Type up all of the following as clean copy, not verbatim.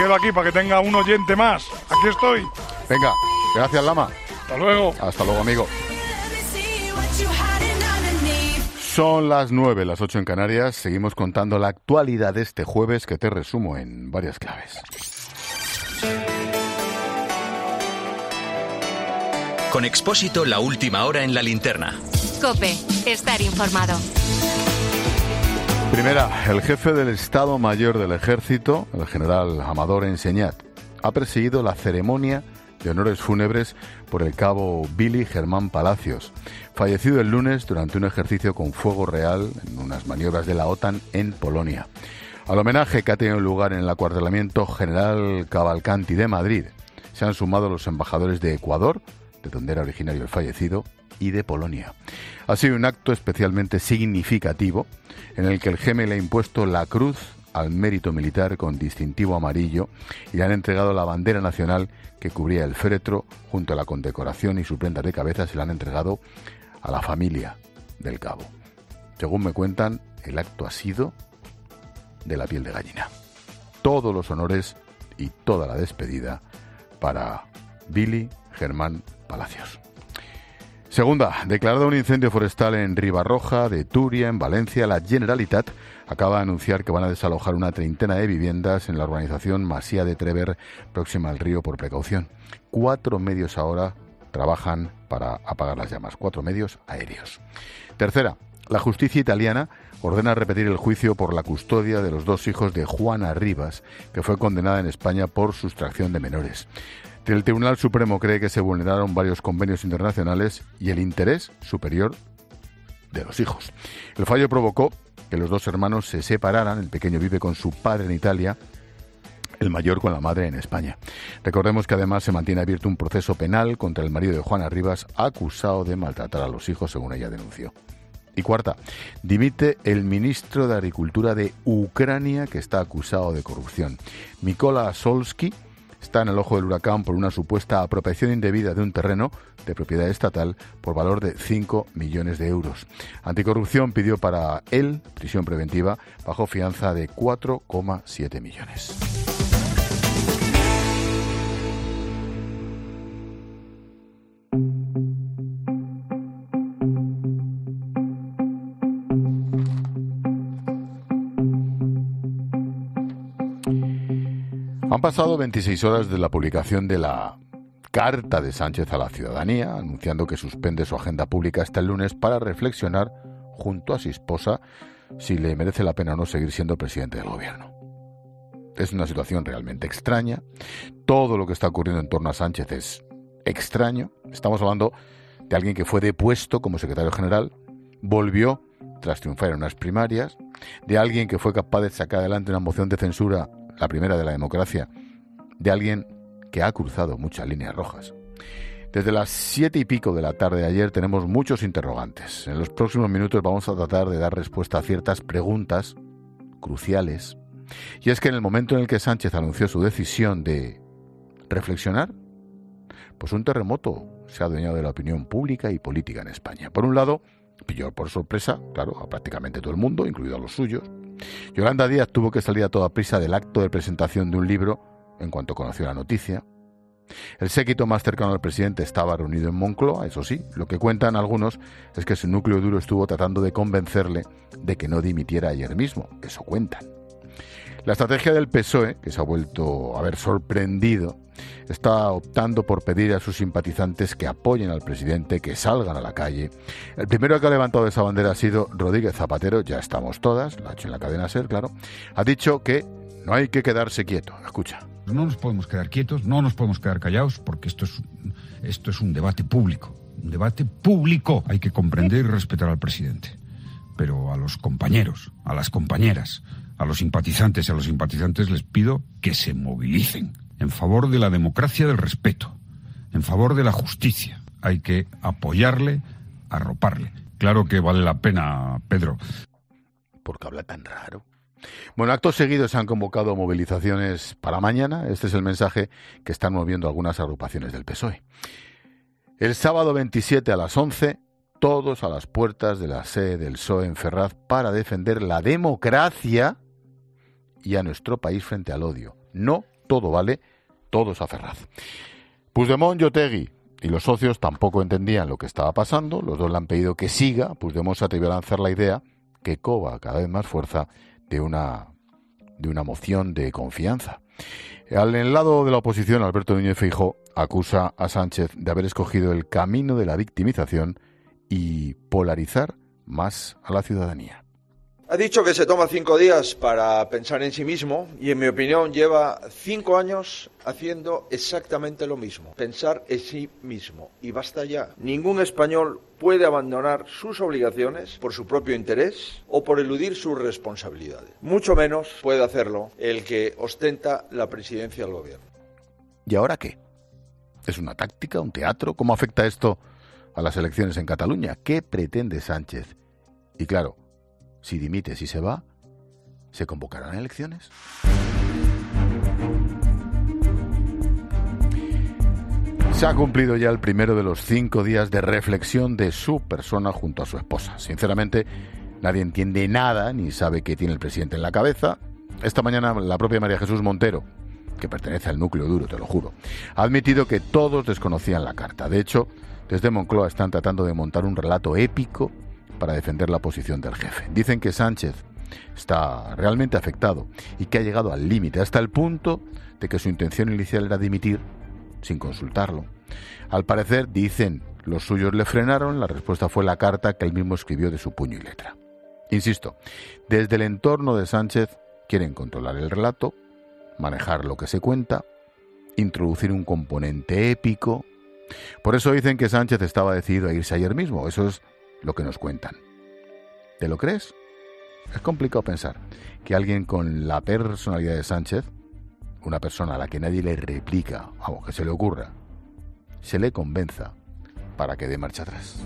quedo aquí para que tenga un oyente más. Aquí estoy. Venga, gracias, Lama. Hasta luego. Hasta luego, amigo. Son las 9, las 8 en Canarias. Seguimos contando la actualidad de este jueves, que te resumo en varias claves. Con Expósito, la última hora en la linterna. COPE, estar informado. Primera, el jefe del Estado Mayor del Ejército, el general Amador Enseñat, ha presidido la ceremonia de honores fúnebres por el cabo Billy Germán Palacios, fallecido el lunes durante un ejercicio con fuego real en unas maniobras de la OTAN en Polonia. Al homenaje que ha tenido lugar en el acuartelamiento General Cavalcanti de Madrid, se han sumado los embajadores de Ecuador, de donde era originario el fallecido, y de Polonia. Ha sido un acto especialmente significativo en el que el GEME le ha impuesto la cruz al mérito militar con distintivo amarillo y le han entregado la bandera nacional que cubría el féretro junto a la condecoración y su prenda de cabeza se la han entregado a la familia del cabo. Según me cuentan, el acto ha sido de la piel de gallina. Todos los honores y toda la despedida para Billy Germán Palacios. Segunda, declarado un incendio forestal en Ribarroja de Túria, en Valencia, la Generalitat acaba de anunciar que van a desalojar una treintena de viviendas en la urbanización Masía de Trever, próxima al río, por precaución. 4 medios ahora trabajan para apagar las llamas, 4 medios aéreos. Tercera, la justicia italiana ordena repetir el juicio por la custodia de los 2 hijos de Juana Rivas, que fue condenada en España por sustracción de menores. El Tribunal Supremo cree que se vulneraron varios convenios internacionales y el interés superior de los hijos. El fallo provocó que los 2 hermanos se separaran. El pequeño vive con su padre en Italia, el mayor con la madre en España. Recordemos que además se mantiene abierto un proceso penal contra el marido de Juana Rivas, acusado de maltratar a los hijos, según ella denunció. Y cuarta, dimite el ministro de Agricultura de Ucrania, que está acusado de corrupción. Mykola Solsky está en el ojo del huracán por una supuesta apropiación indebida de un terreno de propiedad estatal por valor de 5 millones de euros. Anticorrupción pidió para él prisión preventiva bajo fianza de 4,7 millones. Han pasado 26 horas de la publicación de la carta de Sánchez a la ciudadanía, anunciando que suspende su agenda pública hasta el lunes para reflexionar junto a su esposa si le merece la pena o no seguir siendo presidente del gobierno. Es una situación realmente extraña. Todo lo que está ocurriendo en torno a Sánchez es extraño. Estamos hablando de alguien que fue depuesto como secretario general, volvió tras triunfar en unas primarias, de alguien que fue capaz de sacar adelante una moción de censura, la primera de la democracia, de alguien que ha cruzado muchas líneas rojas. Desde las 7 y pico de la tarde de ayer tenemos muchos interrogantes. En los próximos minutos vamos a tratar de dar respuesta a ciertas preguntas cruciales. Y es que en el momento en el que Sánchez anunció su decisión de reflexionar, pues un terremoto se ha adueñado de la opinión pública y política en España. Por un lado, pilló por sorpresa, claro, a prácticamente todo el mundo, incluido a los suyos. Yolanda Díaz tuvo que salir a toda prisa del acto de presentación de un libro en cuanto conoció la noticia. El séquito más cercano al presidente estaba reunido en Moncloa, eso sí. Lo que cuentan algunos es que su núcleo duro estuvo tratando de convencerle de que no dimitiera ayer mismo. Eso cuentan. La estrategia del PSOE, que se ha vuelto a ver sorprendido, está optando por pedir a sus simpatizantes que apoyen al presidente, que salgan a la calle. El primero que ha levantado esa bandera ha sido Rodríguez Zapatero, ya estamos todas, lo ha hecho en la cadena SER, claro. Ha dicho que no hay que quedarse quieto. Escucha. No nos podemos quedar quietos, no nos podemos quedar callados, porque esto es un debate público. Un debate público. Hay que comprender y respetar al presidente. Pero a los compañeros, a las compañeras, a los simpatizantes y a los simpatizantes les pido que se movilicen en favor de la democracia del respeto, en favor de la justicia. Hay que apoyarle, arroparle. Claro que vale la pena, Pedro. ¿Por qué habla tan raro? Bueno, actos seguidos se han convocado movilizaciones para mañana. Este es el mensaje que están moviendo algunas agrupaciones del PSOE. El sábado 27 a las 11, todos a las puertas de la sede del PSOE en Ferraz para defender la democracia y a nuestro país frente al odio. No todo vale, todo es a Ferraz. Puigdemont y Otegi y los socios tampoco entendían lo que estaba pasando. Los dos le han pedido que siga. Puigdemont se atrevió a lanzar la idea, que cobra cada vez más fuerza, de una moción de confianza. Al lado de la oposición, Alberto Núñez Feijóo acusa a Sánchez de haber escogido el camino de la victimización y polarizar más a la ciudadanía. Ha dicho que se toma 5 días para pensar en sí mismo y, en mi opinión, lleva 5 años haciendo exactamente lo mismo, pensar en sí mismo. Y basta ya. Ningún español puede abandonar sus obligaciones por su propio interés o por eludir sus responsabilidades. Mucho menos puede hacerlo el que ostenta la presidencia del gobierno. ¿Y ahora qué? ¿Es una táctica, un teatro? ¿Cómo afecta esto a las elecciones en Cataluña? ¿Qué pretende Sánchez? Y claro, si dimite, si se va, ¿se convocarán elecciones? Se ha cumplido ya el primero de los 5 días de reflexión de su persona junto a su esposa. Sinceramente, nadie entiende nada ni sabe qué tiene el presidente en la cabeza. Esta mañana la propia María Jesús Montero, que pertenece al núcleo duro, te lo juro, ha admitido que todos desconocían la carta. De hecho, desde Moncloa están tratando de montar un relato épico para defender la posición del jefe. Dicen que Sánchez está realmente afectado y que ha llegado al límite, hasta el punto de que su intención inicial era dimitir sin consultarlo. Al parecer, dicen, los suyos le frenaron. La respuesta fue la carta que él mismo escribió de su puño y letra. Insisto, desde el entorno de Sánchez quieren controlar el relato, manejar lo que se cuenta, introducir un componente épico. Por eso dicen que Sánchez estaba decidido a irse ayer mismo. Eso es lo que nos cuentan. ¿Te lo crees? Es complicado pensar que alguien con la personalidad de Sánchez, una persona a la que nadie le replica, vamos, que se le ocurra, se le convenza para que dé marcha atrás.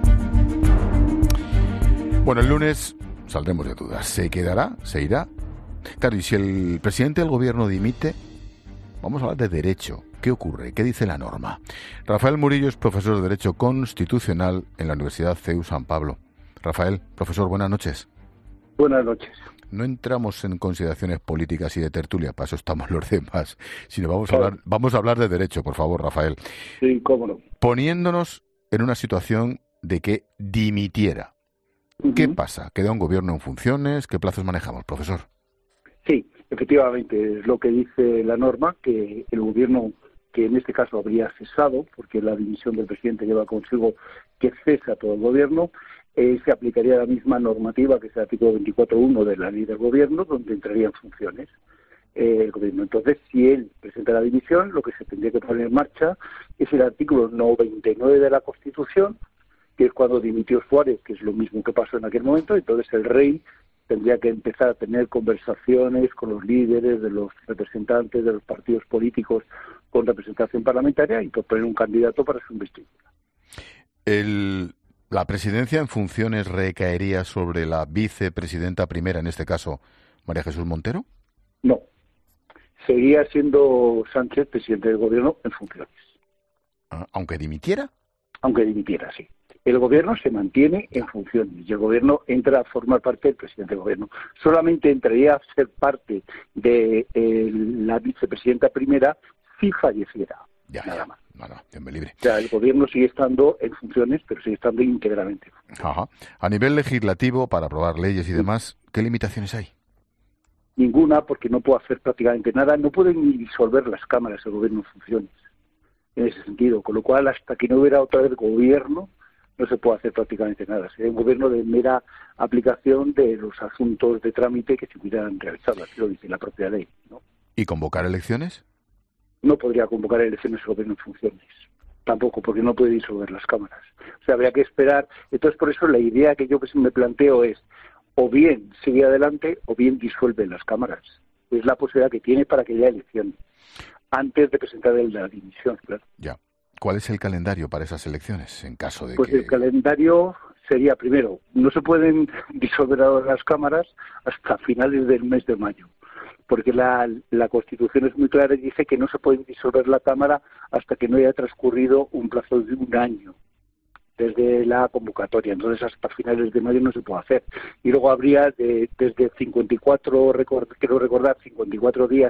Bueno, el lunes saldremos de dudas. ¿Se quedará? ¿Se irá? Claro, y si el presidente del gobierno dimite, vamos a hablar de derecho. ¿Qué ocurre? ¿Qué dice la norma? Rafael Murillo es profesor de Derecho Constitucional en la Universidad CEU San Pablo. Rafael, profesor, buenas noches. Buenas noches. No entramos en consideraciones políticas y de tertulia, para eso estamos los demás, sino vamos a hablar de derecho, por favor, Rafael. Sí, cómo no. Poniéndonos en una situación de que dimitiera. ¿Qué pasa? ¿Queda un gobierno en funciones? ¿Qué plazos manejamos, profesor? Sí, efectivamente, es lo que dice la norma, que el gobierno, que en este caso habría cesado, porque la dimisión del presidente lleva consigo que cesa todo el gobierno, se aplicaría la misma normativa que es el artículo 24.1 de la ley del gobierno, donde entraría en funciones el gobierno. Entonces, si él presenta la dimisión, lo que se tendría que poner en marcha es el artículo 99 de la Constitución, que es cuando dimitió Suárez, que es lo mismo que pasó en aquel momento. Entonces el rey tendría que empezar a tener conversaciones con los líderes de los representantes de los partidos políticos con representación parlamentaria y proponer un candidato para su investidura. ¿La presidencia en funciones recaería sobre la vicepresidenta primera, en este caso, María Jesús Montero? No. Seguiría siendo Sánchez presidente del gobierno en funciones. ¿Aunque dimitiera? Aunque dimitiera, sí. El gobierno se mantiene en funciones y el gobierno entra a formar parte del presidente del gobierno. Solamente entraría a ser parte de la vicepresidenta primera si falleciera. Nada más. No, Dios me libre. O sea, el gobierno sigue estando en funciones, pero sigue estando íntegramente. Ajá. A nivel legislativo, para aprobar leyes y demás, ¿qué limitaciones hay? Ninguna, porque no puede hacer prácticamente nada. No pueden ni disolver las cámaras el gobierno en funciones, en ese sentido. Con lo cual, hasta que no hubiera otra vez gobierno, no se puede hacer prácticamente nada. Sería un gobierno de mera aplicación de los asuntos de trámite que se hubieran realizado, así lo dice la propia ley, ¿no? ¿Y convocar elecciones? No podría convocar elecciones el gobierno en funciones. Tampoco, porque no puede disolver las cámaras. O sea, habría que esperar. Entonces, por eso la idea que yo me planteo es, o bien sigue adelante, o bien disuelve las cámaras. Es la posibilidad que tiene para que haya elecciones, antes de presentar la dimisión, claro. Ya. ¿Cuál es el calendario para esas elecciones, en caso de Pues el calendario sería, primero, no se pueden disolver ahora las cámaras hasta finales del mes de mayo, porque la Constitución es muy clara y dice que no se puede disolver la Cámara hasta que no haya transcurrido un plazo de un año desde la convocatoria. Entonces, hasta finales de mayo no se puede hacer. Y luego habría desde 54, quiero recordar, 54 días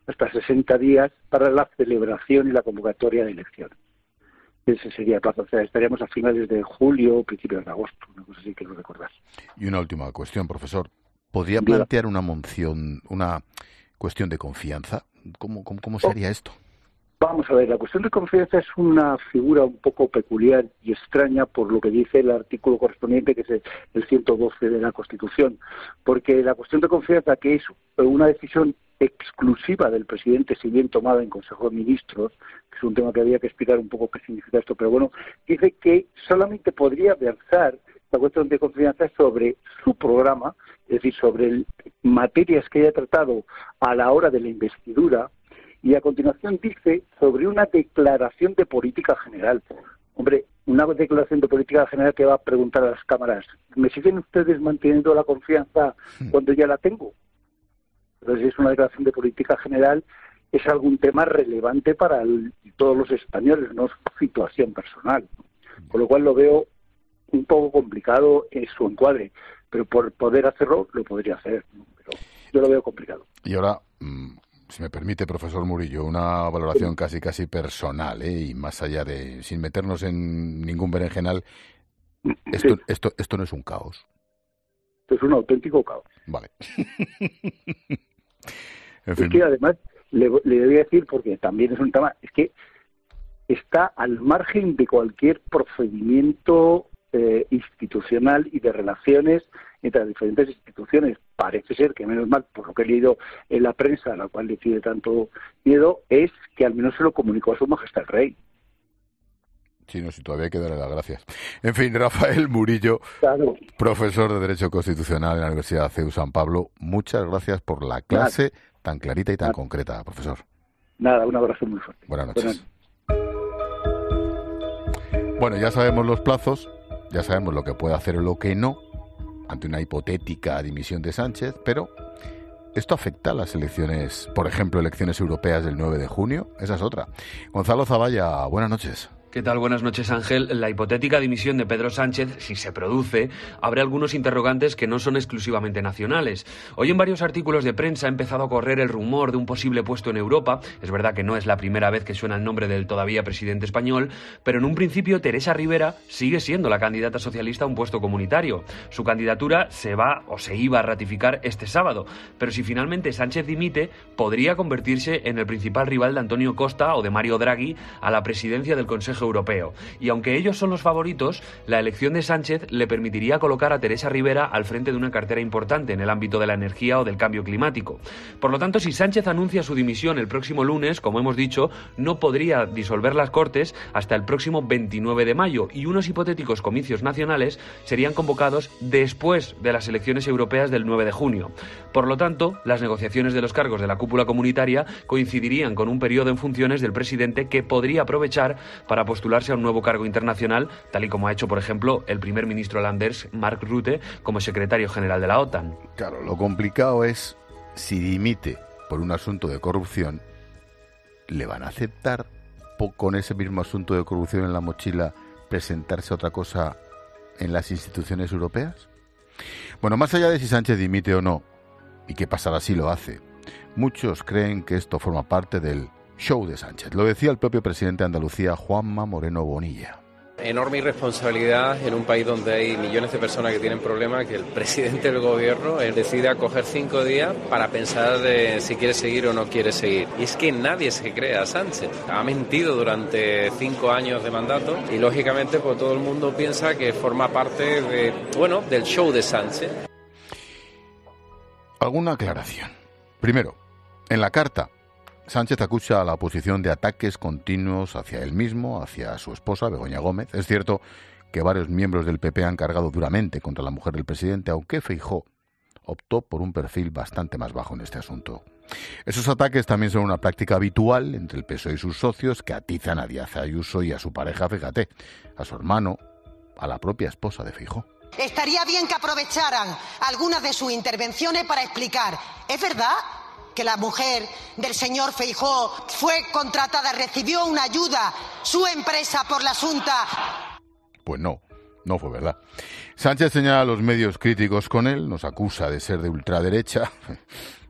hasta 60 días para la celebración y la convocatoria de elecciones. Ese sería el plazo. O sea, estaríamos a finales de julio o principios de agosto, una cosa así que lo recordás. Y una última cuestión, profesor. ¿Podría plantear una moción, una cuestión de confianza? ¿Cómo sería esto? Vamos a ver, la cuestión de confianza es una figura un poco peculiar y extraña por lo que dice el artículo correspondiente, que es el 112 de la Constitución, porque la cuestión de confianza, que es una decisión exclusiva del presidente, si bien tomada en Consejo de Ministros, que es un tema que había que explicar un poco qué significa esto, pero bueno, dice que solamente podría versar la cuestión de confianza sobre su programa, es decir, sobre materias que haya tratado a la hora de la investidura, y a continuación dice sobre una declaración de política general. Hombre, una declaración de política general que va a preguntar a las cámaras, ¿me siguen ustedes manteniendo la confianza cuando ya la tengo? Entonces, es una declaración de política general, es algún tema relevante para todos los españoles, no es situación personal. Con lo cual lo veo un poco complicado en su encuadre, pero por poder hacerlo, lo podría hacer, ¿no? Pero yo lo veo complicado. Y ahora, si me permite, profesor Murillo, una valoración casi personal, y más allá de, sin meternos en ningún berenjenal, esto no es un caos. Esto es un auténtico caos. Vale. En fin. Es que además, le voy a decir, porque también es un tema, es que está al margen de cualquier procedimiento institucional y de relaciones entre las diferentes instituciones. Parece ser que, menos mal, por lo que he leído en la prensa, a la cual le tiene tanto miedo, es que al menos se lo comunicó a su majestad el rey. Sí, no, si todavía hay que darle las gracias. En fin, Rafael Murillo, claro, profesor de Derecho Constitucional en la Universidad CEU San Pablo, muchas gracias por la clase tan clarita y tan concreta, profesor. Nada, un abrazo muy fuerte. Buenas noches. Bueno, ya sabemos los plazos, ya sabemos lo que puede hacer o lo que no ante una hipotética dimisión de Sánchez, pero ¿esto afecta a las elecciones, por ejemplo, elecciones europeas del 9 de junio? Esa es otra. Gonzalo Zavalla, buenas noches. ¿Qué tal? Buenas noches, Ángel. La hipotética dimisión de Pedro Sánchez, si se produce, abre algunos interrogantes que no son exclusivamente nacionales. Hoy en varios artículos de prensa ha empezado a correr el rumor de un posible puesto en Europa. Es verdad que no es la primera vez que suena el nombre del todavía presidente español, pero en un principio Teresa Rivera sigue siendo la candidata socialista a un puesto comunitario. Su candidatura se iba a ratificar este sábado, pero si finalmente Sánchez dimite, podría convertirse en el principal rival de Antonio Costa o de Mario Draghi a la presidencia del Consejo Europeo. Y aunque ellos son los favoritos, la elección de Sánchez le permitiría colocar a Teresa Rivera al frente de una cartera importante en el ámbito de la energía o del cambio climático. Por lo tanto, si Sánchez anuncia su dimisión el próximo lunes, como hemos dicho, no podría disolver las Cortes hasta el próximo 29 de mayo y unos hipotéticos comicios nacionales serían convocados después de las elecciones europeas del 9 de junio. Por lo tanto, las negociaciones de los cargos de la cúpula comunitaria coincidirían con un periodo en funciones del presidente que podría aprovechar para postularse a un nuevo cargo internacional, tal y como ha hecho, por ejemplo, el primer ministro holandés Mark Rutte como secretario general de la OTAN. Claro, lo complicado es si dimite por un asunto de corrupción, ¿le van a aceptar con ese mismo asunto de corrupción en la mochila presentarse a otra cosa en las instituciones europeas? Bueno, más allá de si Sánchez dimite o no, y qué pasará si lo hace, muchos creen que esto forma parte del show de Sánchez. Lo decía el propio presidente de Andalucía, Juanma Moreno Bonilla. Enorme irresponsabilidad en un país donde hay millones de personas que tienen problemas, que el presidente del gobierno decida coger 5 días para pensar si quiere seguir o no quiere seguir. Y es que nadie se cree a Sánchez. Ha mentido durante 5 años de mandato y lógicamente pues todo el mundo piensa que forma parte del show de Sánchez. Alguna aclaración. Primero, en la carta, Sánchez acusa a la oposición de ataques continuos hacia él mismo, hacia su esposa, Begoña Gómez. Es cierto que varios miembros del PP han cargado duramente contra la mujer del presidente, aunque Feijóo optó por un perfil bastante más bajo en este asunto. Esos ataques también son una práctica habitual entre el PSOE y sus socios, que atizan a Díaz Ayuso y a su pareja, fíjate, a su hermano, a la propia esposa de Feijóo. Estaría bien que aprovecharan algunas de sus intervenciones para explicar, ¿es verdad que la mujer del señor Feijóo fue contratada, recibió una ayuda, su empresa, por la Junta? Pues no fue verdad. Sánchez señala a los medios críticos con él, nos acusa de ser de ultraderecha.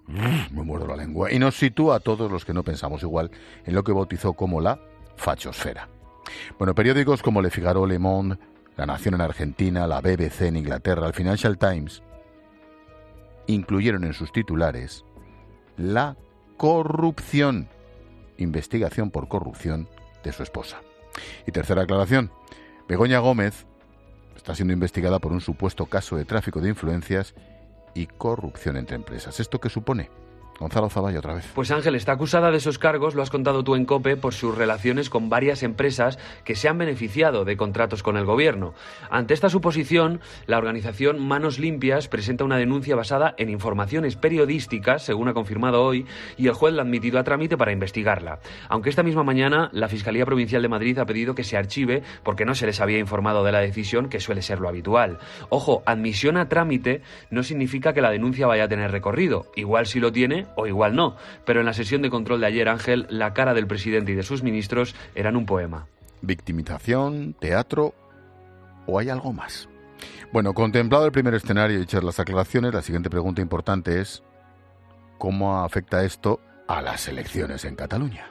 Me muerdo la lengua. Y nos sitúa a todos los que no pensamos igual en lo que bautizó como la fachosfera. Bueno, periódicos como Le Figaro, Le Monde, La Nación en Argentina, la BBC en Inglaterra, el Financial Times, incluyeron en sus titulares la corrupción, investigación por corrupción de su esposa. Y tercera aclaración, Begoña Gómez está siendo investigada por un supuesto caso de tráfico de influencias y corrupción entre empresas. ¿Esto qué supone? Gonzalo Zavalla otra vez. Pues Ángel, está acusada de esos cargos, lo has contado tú en COPE, por sus relaciones con varias empresas que se han beneficiado de contratos con el gobierno. Ante esta suposición, la organización Manos Limpias presenta una denuncia basada en informaciones periodísticas, según ha confirmado hoy, y el juez la ha admitido a trámite para investigarla. Aunque esta misma mañana la Fiscalía Provincial de Madrid ha pedido que se archive porque no se les había informado de la decisión, que suele ser lo habitual. Ojo, admisión a trámite no significa que la denuncia vaya a tener recorrido. Igual sí lo tiene o igual no, pero en la sesión de control de ayer, Ángel, la cara del presidente y de sus ministros eran un poema. ¿Victimización, teatro o hay algo más? Bueno, contemplado el primer escenario y hechas las aclaraciones, la siguiente pregunta importante es ¿cómo afecta esto a las elecciones en Cataluña?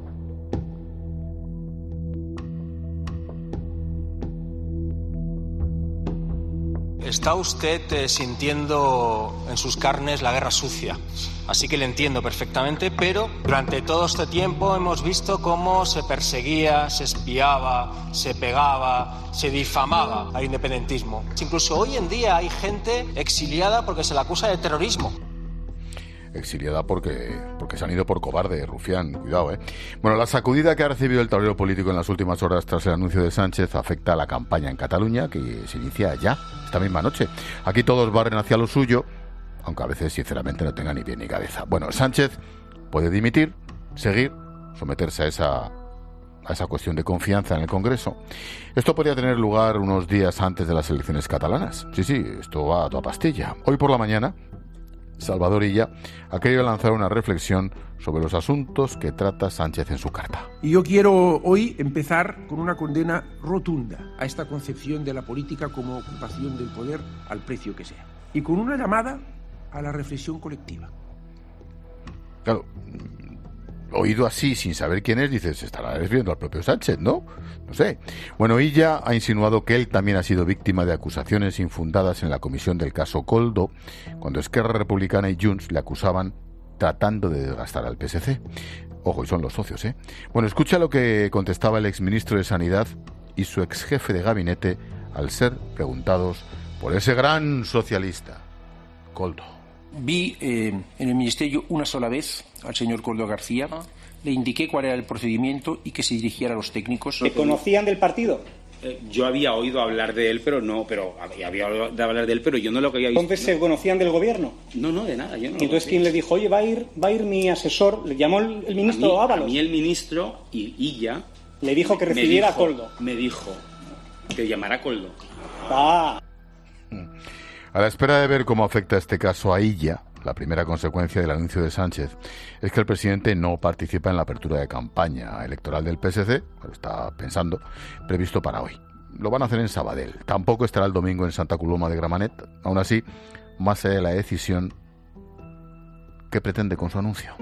Está usted sintiendo en sus carnes la guerra sucia, así que le entiendo perfectamente, pero durante todo este tiempo hemos visto cómo se perseguía, se espiaba, se pegaba, se difamaba al independentismo. Incluso hoy en día hay gente exiliada porque se la acusa de terrorismo. Exiliada porque se han ido por cobarde, rufián, cuidado, ¿eh? Bueno, la sacudida que ha recibido el tablero político en las últimas horas tras el anuncio de Sánchez afecta a la campaña en Cataluña, que se inicia ya, esta misma noche. Aquí todos barren hacia lo suyo, aunque a veces, sinceramente, no tenga ni pie ni cabeza. Bueno, Sánchez puede dimitir, seguir, someterse a esa cuestión de confianza en el Congreso. Esto podría tener lugar unos días antes de las elecciones catalanas. Sí, esto va a toda pastilla. Hoy por la mañana, Salvador Illa ha querido lanzar una reflexión sobre los asuntos que trata Sánchez en su carta. Y yo quiero hoy empezar con una condena rotunda a esta concepción de la política como ocupación del poder al precio que sea. Y con una llamada a la reflexión colectiva. Claro, oído así, sin saber quién es, dices, se estará refiriendo al propio Sánchez, ¿no? No sé. Bueno, Illa ha insinuado que él también ha sido víctima de acusaciones infundadas en la comisión del caso Koldo, cuando Esquerra Republicana y Junts le acusaban tratando de desgastar al PSC. Ojo, y son los socios, ¿eh? Bueno, escucha lo que contestaba el exministro de Sanidad y su exjefe de gabinete al ser preguntados por ese gran socialista, Koldo. Vi en el ministerio una sola vez al señor Koldo García, le indiqué cuál era el procedimiento y que se dirigiera a los técnicos. ¿Le conocían del partido? Yo había oído hablar de él, pero había oído hablar de él, pero yo no lo que había visto. ¿Entonces se conocían del gobierno? No, de nada. Yo no. ¿Y entonces quién le dijo, oye, va a ir mi asesor? ¿Le llamó el ministro Ábalos? A mí el ministro y Illa le dijo que recibiera a Koldo. Me dijo que llamara a Koldo. A la espera de ver cómo afecta este caso a Illa, la primera consecuencia del anuncio de Sánchez es que el presidente no participa en la apertura de campaña electoral del PSC, lo está pensando, previsto para hoy. Lo van a hacer en Sabadell. Tampoco estará el domingo en Santa Coloma de Gramenet. Aún así, más allá de la decisión, ¿qué pretende con su anuncio?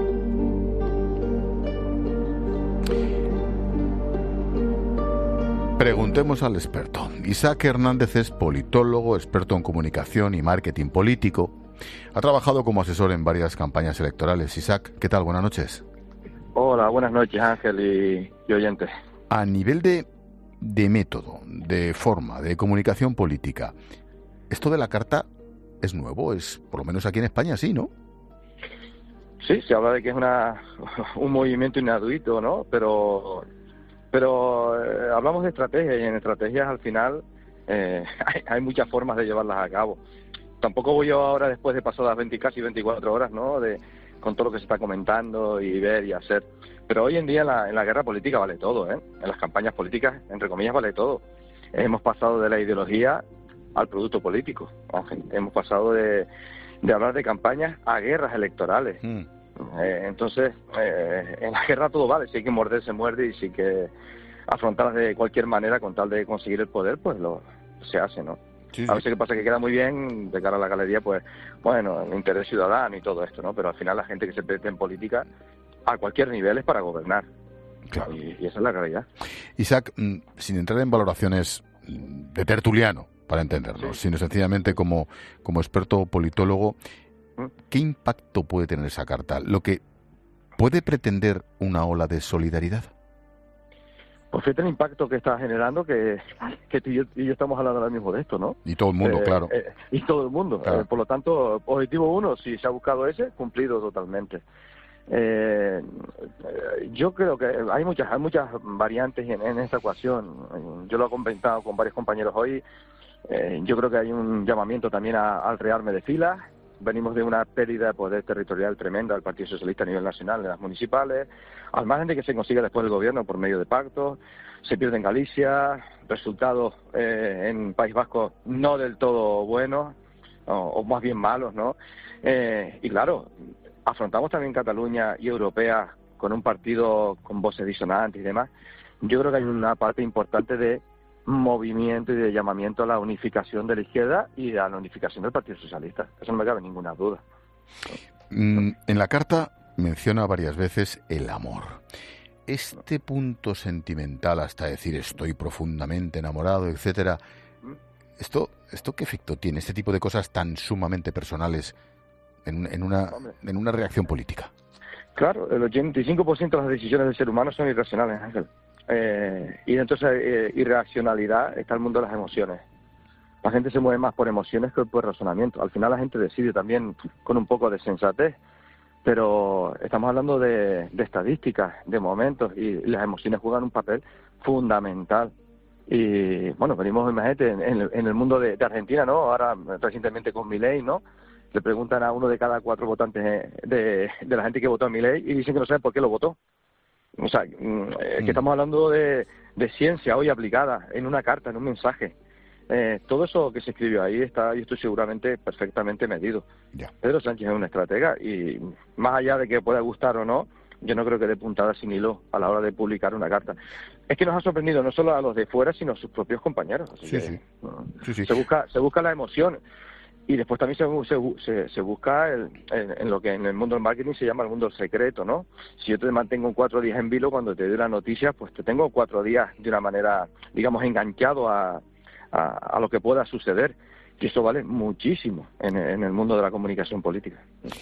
Preguntemos al experto. Isaac Hernández es politólogo, experto en comunicación y marketing político. Ha trabajado como asesor en varias campañas electorales. Isaac, ¿qué tal? Buenas noches. Hola, buenas noches, Ángel y oyentes. A nivel de método, de forma, de comunicación política, esto de la carta es nuevo, es por lo menos aquí en España sí, ¿no? Sí, se habla de que es un movimiento inaudito, ¿no? Pero hablamos de estrategias y en estrategias al final hay muchas formas de llevarlas a cabo. Tampoco voy yo ahora, después de pasadas casi 24 horas, ¿no? Con todo lo que se está comentando y ver y hacer. Pero hoy en día en la guerra política vale todo, ¿eh? En las campañas políticas, entre comillas, vale todo. Hemos pasado de la ideología al producto político. Hemos pasado de hablar de campañas a guerras electorales. Entonces, en la guerra todo vale. Si hay que morder, se muerde, y si hay que afrontarlas de cualquier manera con tal de conseguir el poder, pues se hace, ¿no? A veces que pasa que queda muy bien de cara a la galería, pues bueno, el interés ciudadano y todo esto, ¿no? Pero al final la gente que se mete en política a cualquier nivel es para gobernar. Claro. Y esa es la realidad. Isaac, sin entrar en valoraciones de tertuliano, para entendernos, sino sencillamente como experto politólogo, ¿qué impacto puede tener esa carta? ¿Lo que puede pretender una ola de solidaridad? Pues fíjate el impacto que está generando, que tú y yo estamos hablando ahora mismo de esto, ¿no? Y todo el mundo, claro. Y todo el mundo. Claro. Por lo tanto, objetivo 1, si se ha buscado ese, cumplido totalmente. Yo creo que hay muchas variantes en esta ecuación. Yo lo he comentado con varios compañeros hoy. Yo creo que hay un llamamiento también al rearme de filas. Venimos de una pérdida de poder territorial tremenda del Partido Socialista a nivel nacional, de las municipales, al margen de que se consiga después el gobierno por medio de pactos. Se pierde en Galicia, resultados en País Vasco no del todo buenos, o más bien malos, ¿no? Y claro, afrontamos también Cataluña y Europea con un partido con voces disonantes y demás. Yo creo que hay una parte importante de movimiento y de llamamiento a la unificación de la izquierda y a la unificación del Partido Socialista. Eso no me cabe ninguna duda. En la carta menciona varias veces el amor. Este punto sentimental hasta decir estoy profundamente enamorado, etcétera, ¿esto qué efecto tiene? Este tipo de cosas tan sumamente personales en una reacción política. Claro, el 85% de las decisiones del ser humano son irracionales, Ángel. Y dentro de esa irracionalidad está el mundo de las emociones. La gente se mueve más por emociones que por razonamiento. Al final la gente decide también con un poco de sensatez, pero estamos hablando de estadísticas, de momentos, y las emociones juegan un papel fundamental. Y bueno, venimos, imagínate, en el mundo de Argentina, ¿no? Ahora recientemente con Milei, ¿no? Le preguntan a 1 de cada 4 votantes de la gente que votó a Milei y dicen que no saben por qué lo votó. O sea, que estamos hablando de ciencia hoy aplicada en una carta, en un mensaje. Todo eso que se escribió ahí está, yo estoy seguramente perfectamente medido. Pedro Sánchez es un estratega y más allá de que pueda gustar o no, yo no creo que dé puntada sin hilo a la hora de publicar una carta. Es que nos ha sorprendido no solo a los de fuera, sino a sus propios compañeros. Así que, se busca la emoción. Y después también se busca en lo que en el mundo del marketing se llama el mundo secreto, ¿no? Si yo te mantengo 4 días en vilo, cuando te doy la noticia, pues te tengo 4 días de una manera, digamos, enganchado a lo que pueda suceder. Y eso vale muchísimo en el mundo de la comunicación política.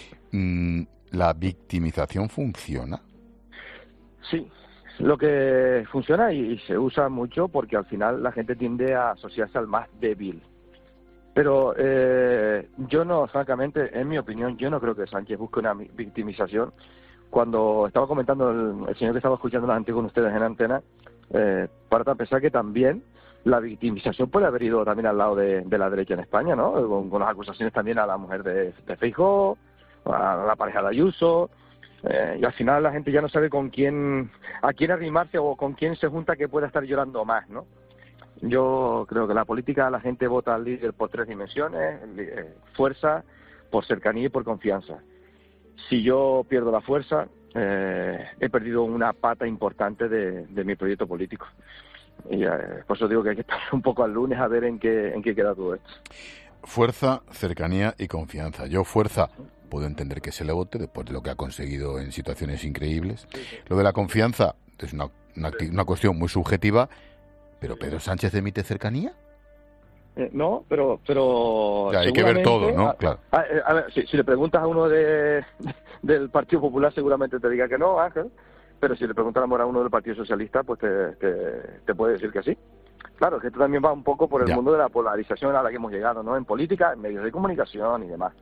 ¿La victimización funciona? Sí. Lo que funciona y se usa mucho porque al final la gente tiende a asociarse al más débil. Pero yo no, francamente, en mi opinión, yo no creo que Sánchez busque una victimización. Cuando estaba comentando el señor que estaba escuchando antes con ustedes en antena, para pensar que también la victimización puede haber ido también al lado de la derecha en España, ¿no? Con las acusaciones también a la mujer de Feijóo, a la pareja de Ayuso, y al final la gente ya no sabe a quién arrimarse o con quién se junta que pueda estar llorando más, ¿no? Yo creo que la política la gente vota al líder por 3 dimensiones, fuerza, por cercanía y por confianza. Si yo pierdo la fuerza, he perdido una pata importante de mi proyecto político. Y por eso digo que hay que estar un poco al lunes a ver en qué queda todo esto. Fuerza, cercanía y confianza. Yo fuerza puedo entender que se le vote después de lo que ha conseguido en situaciones increíbles. Lo de la confianza es una cuestión muy subjetiva. ¿Pero Pedro Sánchez emite cercanía? No, pero ya, hay que ver todo, ¿no? Claro. A ver, si le preguntas a uno del Partido Popular seguramente te diga que no, Ángel, pero si le preguntáramos a uno del Partido Socialista, pues te puede decir que sí. Claro, que esto también va un poco por el mundo de la polarización a la que hemos llegado, ¿no? En política, en medios de comunicación y demás.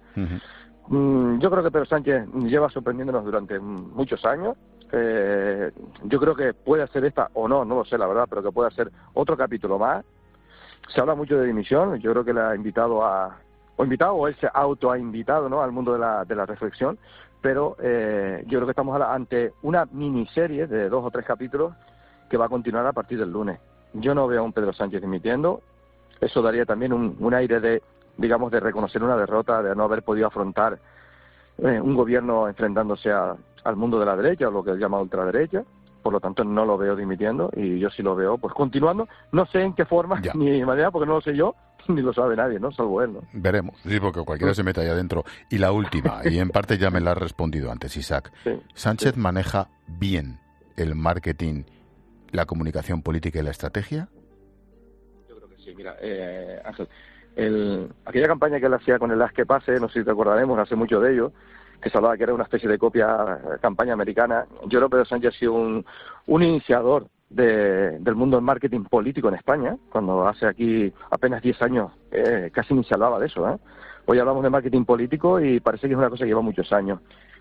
Yo creo que Pedro Sánchez lleva sorprendiéndonos durante muchos años. Yo creo que puede hacer esta, o no lo sé la verdad, pero que puede hacer otro capítulo más. Se habla mucho de dimisión, yo creo que le ha invitado o él se ha invitado, ¿no?, al mundo de la reflexión, pero yo creo que estamos ante una miniserie de 2 o 3 capítulos que va a continuar a partir del lunes. Yo no veo a un Pedro Sánchez dimitiendo, eso daría también un aire de reconocer una derrota, de no haber podido afrontar un gobierno enfrentándose al mundo de la derecha, o lo que él llama ultraderecha. Por lo tanto, no lo veo dimitiendo y yo sí lo veo pues continuando. No sé en qué forma ni manera, porque no lo sé yo, ni lo sabe nadie, ¿no? Salvo él, ¿no? Veremos, sí, porque cualquiera se mete ahí adentro. Y la última, y en parte ya me la has respondido antes, Isaac. Sí, ¿Sánchez maneja bien el marketing, la comunicación política y la estrategia? Yo creo que sí. Mira, Ángel, aquella campaña que él hacía con el Haz que pase, no sé si te acordaremos, hace mucho de ello, que se hablaba que era una especie de campaña americana. Yo creo que Pedro Sánchez ha sido un iniciador del mundo del marketing político en España, cuando hace aquí apenas 10 años casi ni se hablaba de eso, ¿eh? Hoy hablamos de marketing político y parece que es una cosa que lleva muchos años.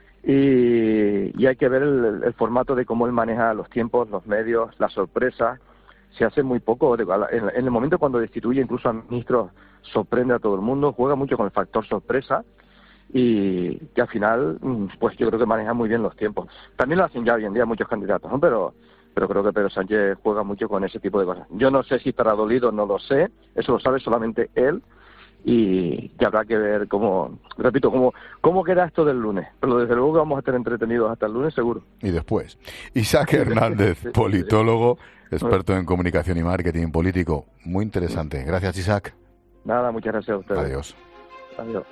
Y hay que ver el formato de cómo él maneja los tiempos, los medios, las sorpresas. Se hace muy poco. En el momento cuando destituye incluso a ministros, sorprende a todo el mundo, juega mucho con el factor sorpresa y que al final, pues yo creo que maneja muy bien los tiempos. También lo hacen ya hoy en día muchos candidatos, ¿no? Pero creo que Pedro Sánchez juega mucho con ese tipo de cosas. Yo no sé si estará dolido, no lo sé, eso lo sabe solamente él, y habrá que ver cómo queda esto del lunes. Pero desde luego que vamos a estar entretenidos hasta el lunes, seguro. Y después. Isaac Hernández, politólogo, experto en comunicación y marketing político. Muy interesante. Gracias, Isaac. Nada, muchas gracias a ustedes. Adiós. Adiós.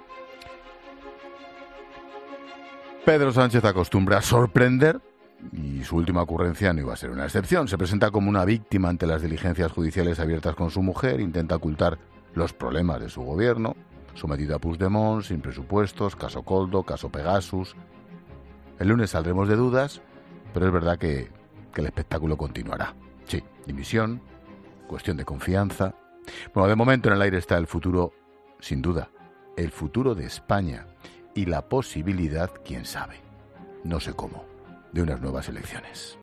Pedro Sánchez acostumbra a sorprender y su última ocurrencia no iba a ser una excepción. Se presenta como una víctima ante las diligencias judiciales abiertas con su mujer, intenta ocultar los problemas de su gobierno, sometido a Puigdemont, sin presupuestos, caso Coldo, caso Pegasus. El lunes saldremos de dudas, pero es verdad que el espectáculo continuará. Sí, dimisión, cuestión de confianza. Bueno, de momento en el aire está el futuro, sin duda, el futuro de España y la posibilidad, quién sabe, no sé cómo, de unas nuevas elecciones.